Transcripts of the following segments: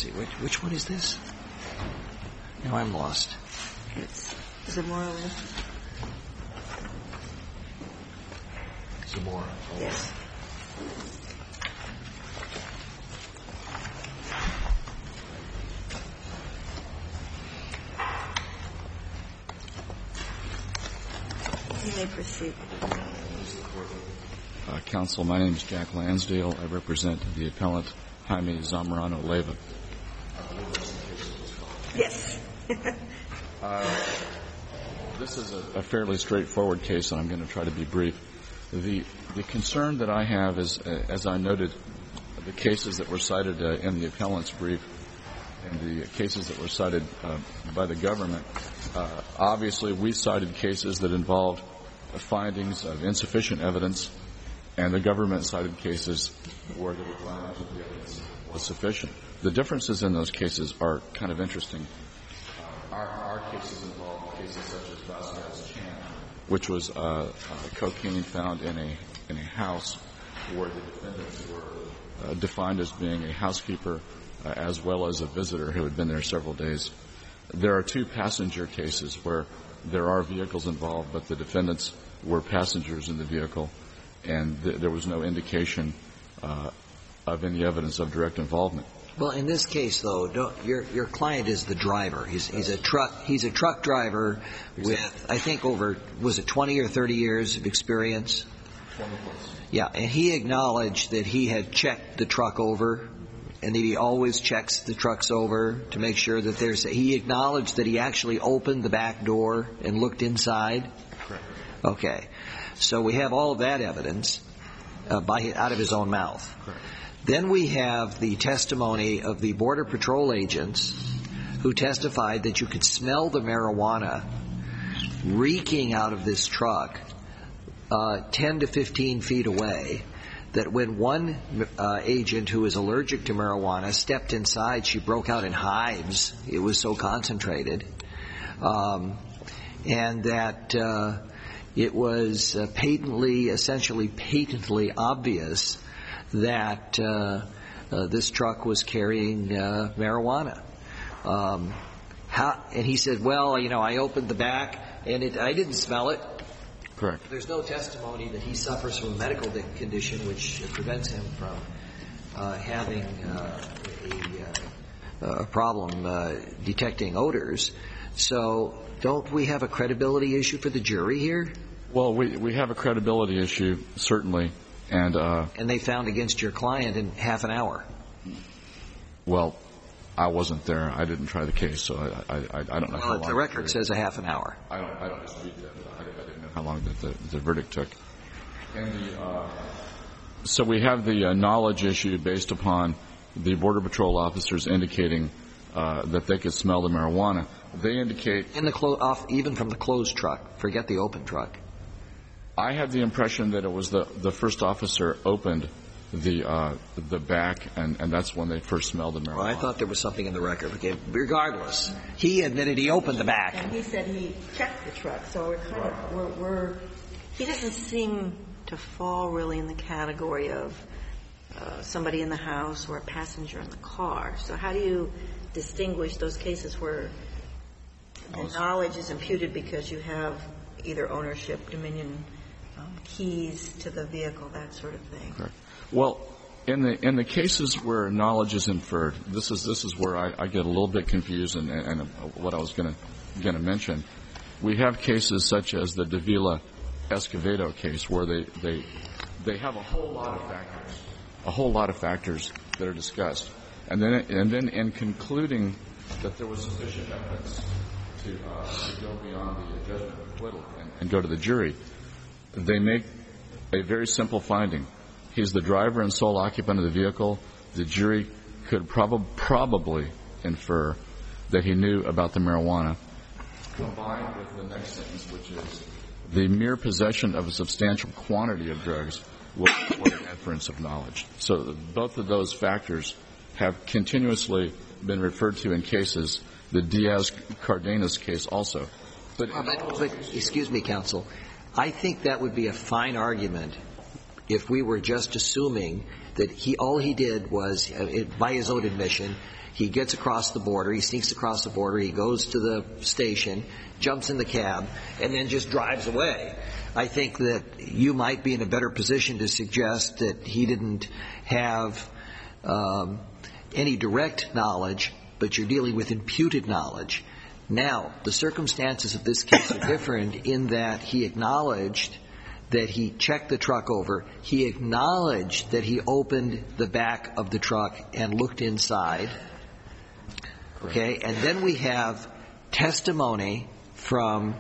see. Which one is this? Now I'm lost. It's Zamora. Zamora. Yes. You may proceed. Counsel, my name is Jack Lansdale. I represent the appellant Jaime Zamorano Leyva. Yes. This is a fairly straightforward case, and I'm going to try to be brief. The concern that I have is, as I noted, the cases that were cited in the appellant's brief and the cases that were cited by the government. Obviously, we cited cases that involved findings of insufficient evidence, and the government cited cases where the requirement of the evidence was sufficient. The differences in those cases are kind of interesting. Our cases involve cases such as Vasquez-Chan, which was cocaine found in a house where the defendants were defined as being a housekeeper as well as a visitor who had been there several days. There are two passenger cases where there are vehicles involved, but the defendants were passengers in the vehicle, and there was no indication of any evidence of direct involvement. Well, in this case, though, your client is the driver. He's a truck driver with, I think, was it 20 or 30 years of experience? 20 plus. Yeah, and he acknowledged that he had checked the truck over, and that he always checks the trucks over to make sure that he acknowledged that he actually opened the back door and looked inside? Correct. Okay. So we have all of that evidence out of his own mouth. Correct. Then we have the testimony of the Border Patrol agents who testified that you could smell the marijuana reeking out of this truck 10 to 15 feet away, that when one agent who is allergic to marijuana stepped inside, she broke out in hives. It was so concentrated. And that it was essentially patently obvious that this truck was carrying marijuana. And he said, well, I opened the back and I didn't smell it. Correct. There's no testimony that he suffers from a medical condition which prevents him from having a problem detecting odors. So don't we have a credibility issue for the jury here? Well, we have a credibility issue, certainly. And they found against your client in half an hour. Well, I wasn't there. I didn't try the case, so I don't know how long. The record says a half an hour. I don't dispute that. I didn't know how long the verdict took. And so we have the knowledge issue based upon the Border Patrol officers indicating that they could smell the marijuana. They indicate even from the closed truck. Forget the open truck. I had the impression that it was the first officer opened the back, and that's when they first smelled the marijuana. Well, I thought there was something in the record. Okay. Regardless, he admitted he opened the back. And he said he checked the truck. So he doesn't seem to fall really in the category of somebody in the house or a passenger in the car. So how do you distinguish those cases where the knowledge is imputed because you have either ownership, dominion, keys to the vehicle, that sort of thing? Correct. Well, in the cases where knowledge is inferred, this is where I get a little bit confused and what I was going to mention. We have cases such as the Davila Escovedo case where they have a whole lot of factors that are discussed, and then in concluding that there was sufficient evidence to go beyond the judgment of acquittal and go to the jury, they make a very simple finding. He's the driver and sole occupant of the vehicle. The jury could probably infer that he knew about the marijuana, combined with the next sentence, which is the mere possession of a substantial quantity of drugs will support an inference of knowledge. So both of those factors have continuously been referred to in cases, the Diaz-Cardenas case also. But excuse me, counsel, I think that would be a fine argument if we were just assuming that all he did was, by his own admission, he gets across the border, he sneaks across the border, he goes to the station, jumps in the cab, and then just drives away. I think that you might be in a better position to suggest that he didn't have any direct knowledge, but you're dealing with imputed knowledge. Now, the circumstances of this case are different in that he acknowledged that he checked the truck over. He acknowledged that he opened the back of the truck and looked inside. Okay, and then we have testimony from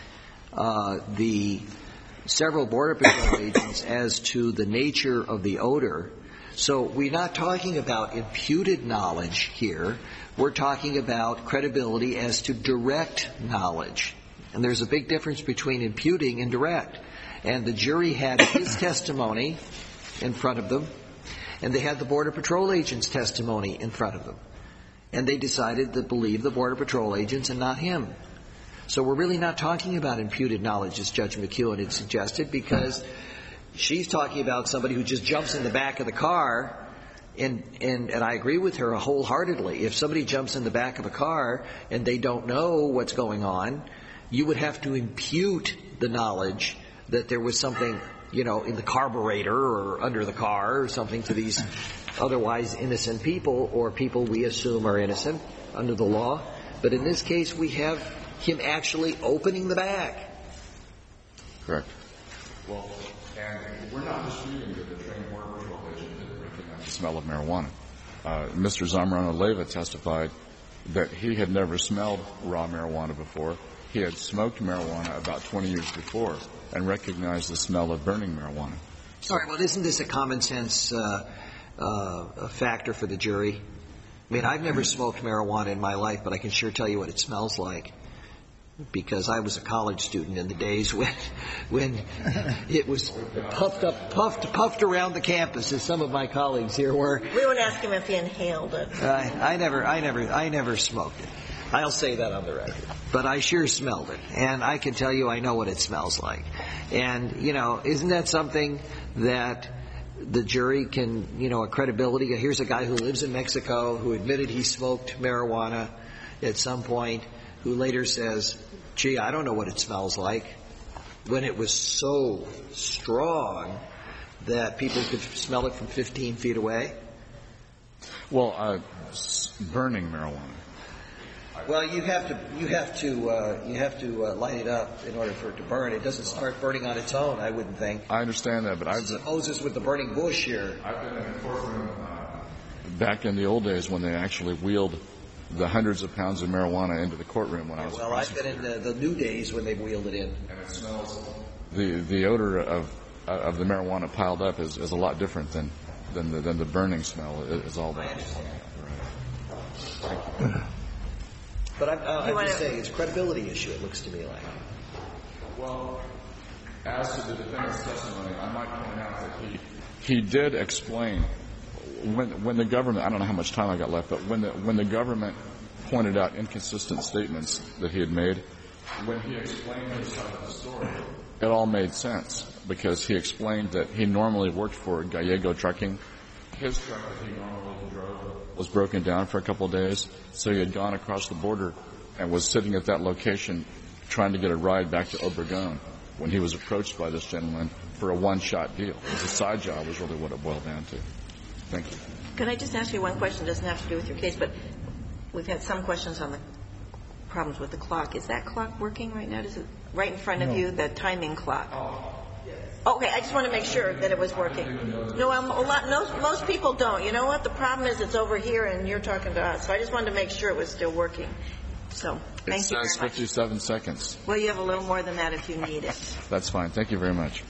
the several Border Patrol agents as to the nature of the odor. So we're not talking about imputed knowledge here. We're talking about credibility as to direct knowledge. And there's a big difference between imputing and direct. And the jury had his testimony in front of them, and they had the Border Patrol agents' testimony in front of them. And they decided to believe the Border Patrol agents and not him. So we're really not talking about imputed knowledge, as Judge McEwen had suggested, because she's talking about somebody who just jumps in the back of the car, and I agree with her wholeheartedly. If somebody jumps in the back of a car and they don't know what's going on, you would have to impute the knowledge that there was something, you know, in the carburetor or under the car or something to these otherwise innocent people, or people we assume are innocent under the law. But in this case, we have him actually opening the bag. Correct. Well, and we're not disputing that the trained Border Patrol agent didn't recognize the smell of marijuana. Mr. Zamorano-Leyva testified that he had never smelled raw marijuana before. He had smoked marijuana about 20 years before and recognized the smell of burning marijuana. All right, well, isn't this a common sense a factor for the jury? I mean, I've never smoked marijuana in my life, but I can sure tell you what it smells like, because I was a college student in the days when it was puffed around the campus, as some of my colleagues here were. We would ask him if he inhaled it. I never smoked it. I'll say that on the record. But I sure smelled it, and I can tell you I know what it smells like. And, you know, isn't that something that the jury can, you know, a credibility? Here's a guy who lives in Mexico who admitted he smoked marijuana at some point, who later says, gee, I don't know what it smells like, when it was so strong that people could smell it from 15 feet away. Well, burning marijuana. Well, you have to light it up in order for it to burn. It doesn't start burning on its own, I wouldn't think. I understand that, but I've been Moses with the burning bush here. I've been in a courtroom back in the old days when they actually wheeled the hundreds of pounds of marijuana into the courtroom when I was. Well, I've been in the new days when they wheeled it in. And it smells. The odor of the marijuana piled up is a lot different than the burning smell is all that. Right. But I'm just saying, it's a credibility issue, it looks to me like. Well, as to the defendant's testimony, I might point out that he did explain when the government, I don't know how much time I got left, but when the government pointed out inconsistent statements that he had made, when he explained his side of the story, it all made sense, because he explained that he normally worked for Gallego Trucking. His truck that he normally drove was broken down for a couple of days, so he had gone across the border and was sitting at that location trying to get a ride back to Obregon when he was approached by this gentleman for a one-shot deal. It was a side job was really what it boiled down to. Thank you. Could I just ask you one question? It doesn't have to do with your case, but we've had some questions on the problems with the clock. Is that clock working right now? Is it right in front of you, the timing clock? Okay, I just want to make sure that it was working. No, most people don't. You know what? The problem is it's over here and you're talking to us. So I just wanted to make sure it was still working. So thank you very much. It says 57 seconds. Well, you have a little more than that if you need it. That's fine. Thank you very much.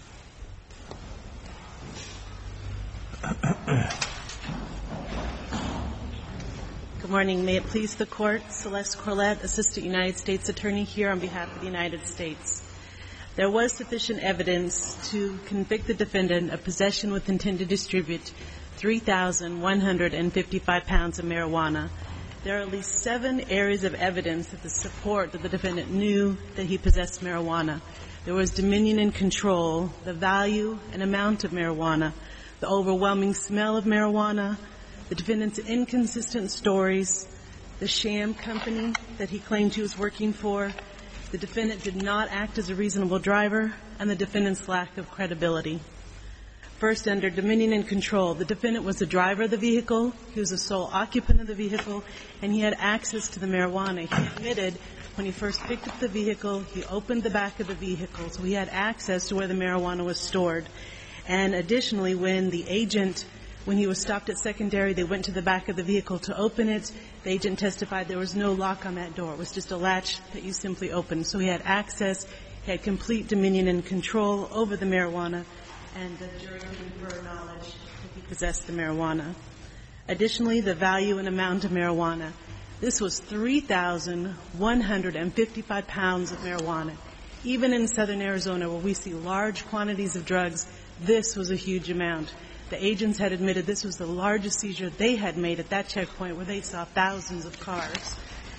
Good morning. May it please the Court. Celeste Corlett, Assistant United States Attorney, here on behalf of the United States. There was sufficient evidence to convict the defendant of possession with intent to distribute 3,155 pounds of marijuana. There are at least 7 areas of evidence that support that the defendant knew that he possessed marijuana. There was dominion and control, the value and amount of marijuana, the overwhelming smell of marijuana, the defendant's inconsistent stories, the sham company that he claimed he was working for, the defendant did not act as a reasonable driver, and the defendant's lack of credibility. First, under dominion and control, the defendant was the driver of the vehicle, he was the sole occupant of the vehicle, and he had access to the marijuana. He admitted when he first picked up the vehicle, he opened the back of the vehicle, so he had access to where the marijuana was stored. And additionally, when he was stopped at secondary, they went to the back of the vehicle to open it. The agent testified there was no lock on that door. It was just a latch that you simply opened. So he had access, he had complete dominion and control over the marijuana, and the jury could infer knowledge that he possessed the marijuana. Additionally, the value and amount of marijuana. This was 3,155 pounds of marijuana. Even in southern Arizona, where we see large quantities of drugs, this was a huge amount. The agents had admitted this was the largest seizure they had made at that checkpoint, where they saw thousands of cars.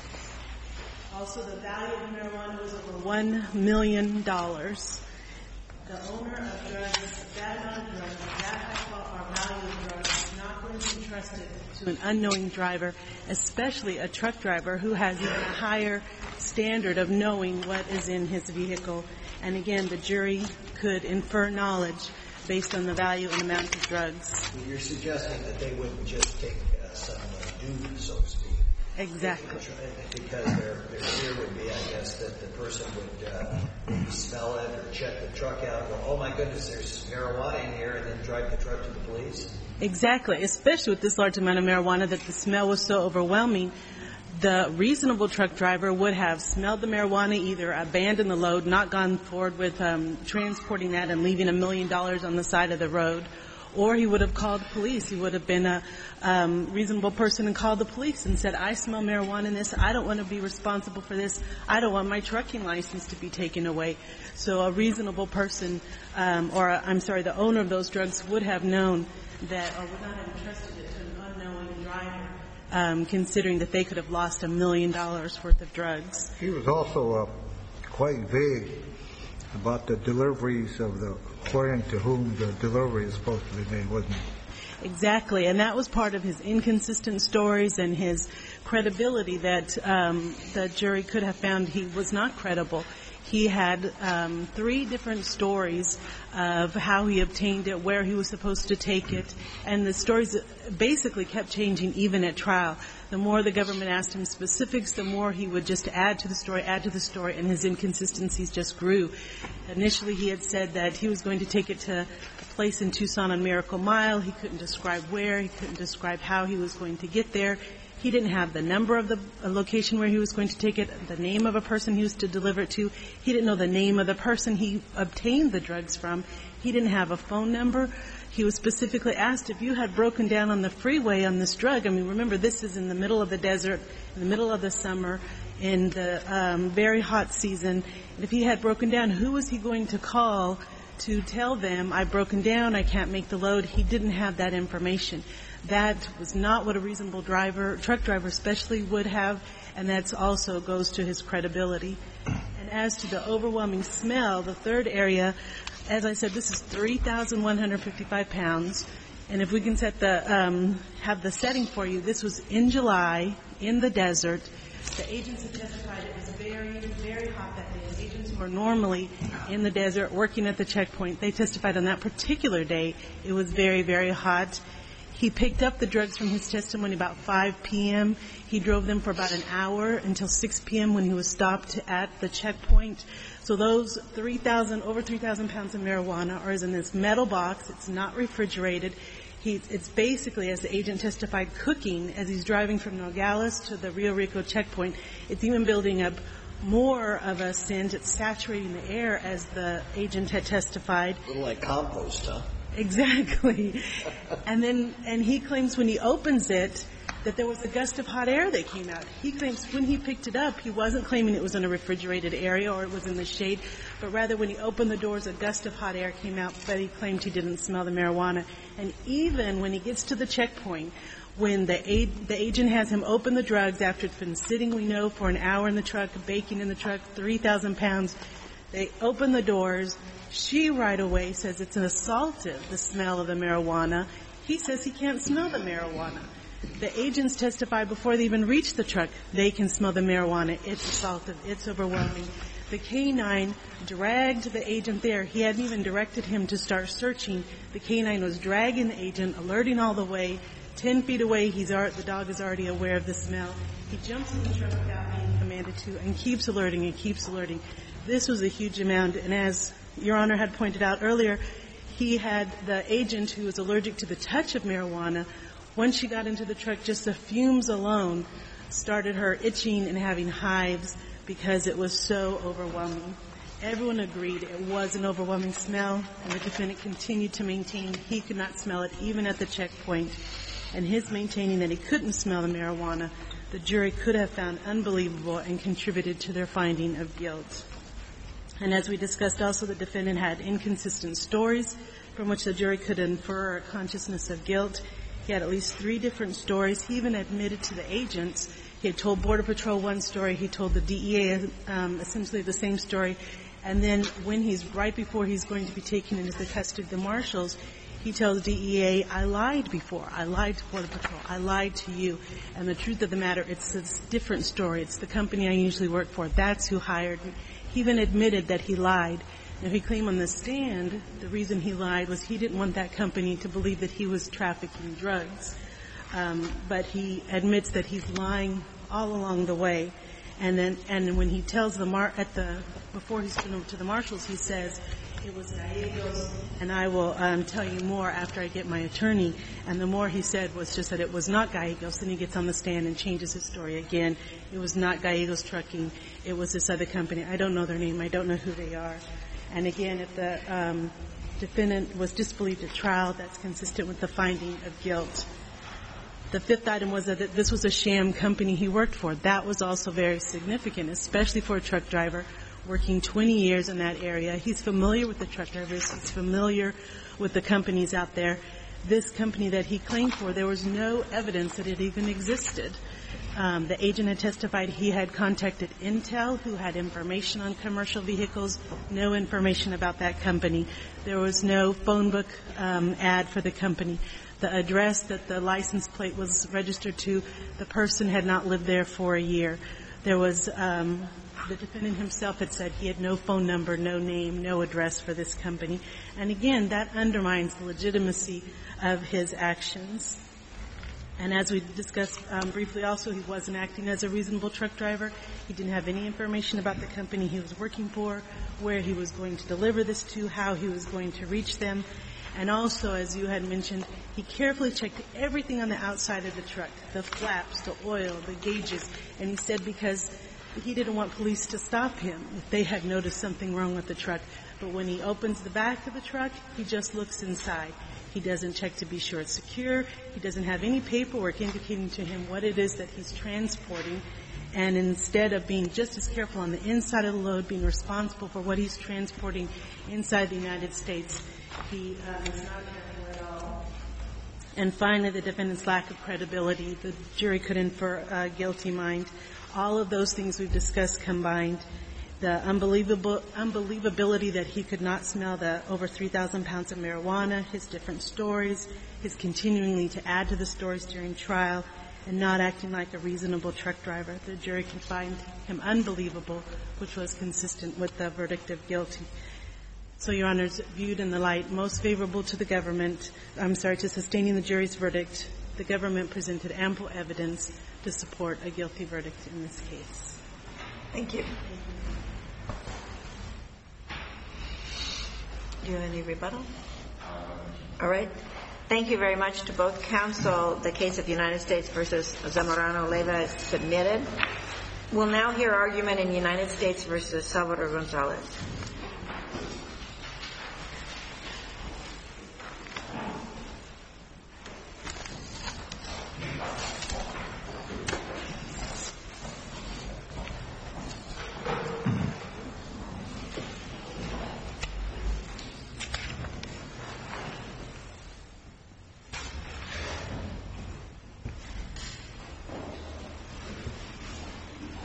Also, the value of marijuana was over $1 million. The owner of drugs, that amount of drugs, that value of drugs, is not going to be trusted to an unknowing driver, especially a truck driver who has even a higher standard of knowing what is in his vehicle. And again, the jury could infer knowledge based on the value and amount of drugs. You're suggesting that they wouldn't just take some dude, so to speak. Exactly. Because their fear would be, I guess, that the person would smell it or check the truck out and go, oh my goodness, there's marijuana in here, and then drive the truck to the police. Exactly, especially with this large amount of marijuana, that the smell was so overwhelming. The reasonable truck driver would have smelled the marijuana, either abandoned the load, not gone forward with transporting that and leaving $1 million on the side of the road, or he would have called police. He would have been a reasonable person and called the police and said, I smell marijuana in this. I don't want to be responsible for this. I don't want my trucking license to be taken away. So a reasonable person, the owner of those drugs would have known that, or would not have entrusted it to an unknowing driver, considering that they could have lost $1 million worth of drugs. He was also quite vague about the deliveries according to whom the delivery is supposed to be made, wasn't he? Exactly, and that was part of his inconsistent stories and his credibility that the jury could have found he was not credible. He had 3 different stories of how he obtained it, where he was supposed to take it, and the stories basically kept changing even at trial. The more the government asked him specifics, the more he would just add to the story, and his inconsistencies just grew. Initially, he had said that he was going to take it to a place in Tucson on Miracle Mile. He couldn't describe where. He couldn't describe how he was going to get there. He didn't have the number of the location where he was going to take it, the name of a person he was to deliver it to. He didn't know the name of the person he obtained the drugs from. He didn't have a phone number. He was specifically asked if you had broken down on the freeway on this drug. I mean, remember, this is in the middle of the desert, in the middle of the summer, in the very hot season. And if he had broken down, who was he going to call to tell them, I've broken down, I can't make the load? He didn't have that information. That was not what a reasonable truck driver especially, would have, and that also goes to his credibility. And as to the overwhelming smell, the third area, as I said, this is 3,155 pounds. And if we can have the setting for you, this was in July, in the desert. The agents had testified it was very, very hot that day. The agents were normally in the desert working at the checkpoint. They testified on that particular day it was very, very hot. He picked up the drugs from his testimony about 5 p.m. He drove them for about an hour until 6 p.m. when he was stopped at the checkpoint. So those over 3,000 pounds of marijuana are in this metal box. It's not refrigerated. It's basically, as the agent testified, cooking as he's driving from Nogales to the Rio Rico checkpoint. It's even building up more of a scent. It's saturating the air, as the agent had testified. A little like compost, huh? Exactly. And he claims when he opens it that there was a gust of hot air that came out. He claims when he picked it up, he wasn't claiming it was in a refrigerated area or it was in the shade, but rather when he opened the doors, a gust of hot air came out, but he claimed he didn't smell the marijuana. And even when he gets to the checkpoint, when the agent has him open the drugs after it's been sitting, we know, for an hour in the truck, baking in the truck, 3,000 pounds, They open the doors. She right away says it's an assaultive, the smell of the marijuana. He says he can't smell the marijuana. The agents testify before they even reach the truck, they can smell the marijuana. It's assaultive. It's overwhelming. The K-9 dragged the agent there. He hadn't even directed him to start searching. The K-9 was dragging the agent, alerting all the way. 10 feet away, the dog is already aware of the smell. He jumps in the truck without being commanded to and keeps alerting and keeps alerting. This was a huge amount, and as Your Honor had pointed out earlier, he had the agent who was allergic to the touch of marijuana. Once she got into the truck, just the fumes alone started her itching and having hives because it was so overwhelming. Everyone agreed it was an overwhelming smell, and the defendant continued to maintain he could not smell it even at the checkpoint. And his maintaining that he couldn't smell the marijuana, the jury could have found unbelievable and contributed to their finding of guilt. And as we discussed also, the defendant had inconsistent stories from which the jury could infer a consciousness of guilt. He had at least 3 different stories. He even admitted to the agents. He had told Border Patrol one story. He told the DEA essentially the same story. And then right before he's going to be taken into the custody of the marshals, he tells DEA, I lied before. I lied to Border Patrol. I lied to you. And the truth of the matter, it's a different story. It's the company I usually work for. That's who hired me. He even admitted that he lied. And he claimed on the stand the reason he lied was he didn't want that company to believe that he was trafficking drugs. But he admits that he's lying all along the way. And when he tells before he's turned over to the marshals, he says, it was Gallegos, and I will tell you more after I get my attorney. And the more he said was just that it was not Gallegos. Then he gets on the stand and changes his story again. It was not Gallegos Trucking. It was this other company. I don't know their name. I don't know who they are. And again, if the defendant was disbelieved at trial, that's consistent with the finding of guilt. The 5th item was that this was a sham company he worked for. That was also very significant, especially for a truck driver working 20 years in that area. He's familiar with the truck drivers. He's familiar with the companies out there. This company that he claimed for, there was no evidence that it even existed. The agent had testified he had contacted Intel, who had information on commercial vehicles, no information about that company. There was no phone book ad for the company. The address that the license plate was registered to, the person had not lived there for a year. There was the defendant himself had said he had no phone number, no name, no address for this company. And again, that undermines the legitimacy of his actions. And as we discussed briefly also, he wasn't acting as a reasonable truck driver. He didn't have any information about the company he was working for, where he was going to deliver this to, how he was going to reach them. And also, as you had mentioned, he carefully checked everything on the outside of the truck, the flaps, the oil, the gauges. And he said because he didn't want police to stop him if they had noticed something wrong with the truck. But when he opens the back of the truck, he just looks inside. He doesn't check to be sure it's secure. He doesn't have any paperwork indicating to him what it is that he's transporting. And instead of being just as careful on the inside of the load, being responsible for what he's transporting inside the United States, he is not careful at all. And finally, the defendant's lack of credibility. The jury could infer a guilty mind. All of those things we've discussed combined. The unbelievability that he could not smell the over 3,000 pounds of marijuana, his different stories, his continuing to add to the stories during trial, and not acting like a reasonable truck driver. The jury can find him unbelievable, which was consistent with the verdict of guilty. So, Your Honors, viewed in the light most favorable to the government, to sustaining the jury's verdict, the government presented ample evidence to support a guilty verdict in this case. Thank you. Do you have any rebuttal? All right. Thank you very much to both counsel. The case of United States versus Zamorano-Leyva is submitted. We'll now hear argument in United States versus Salvador Gonzalez.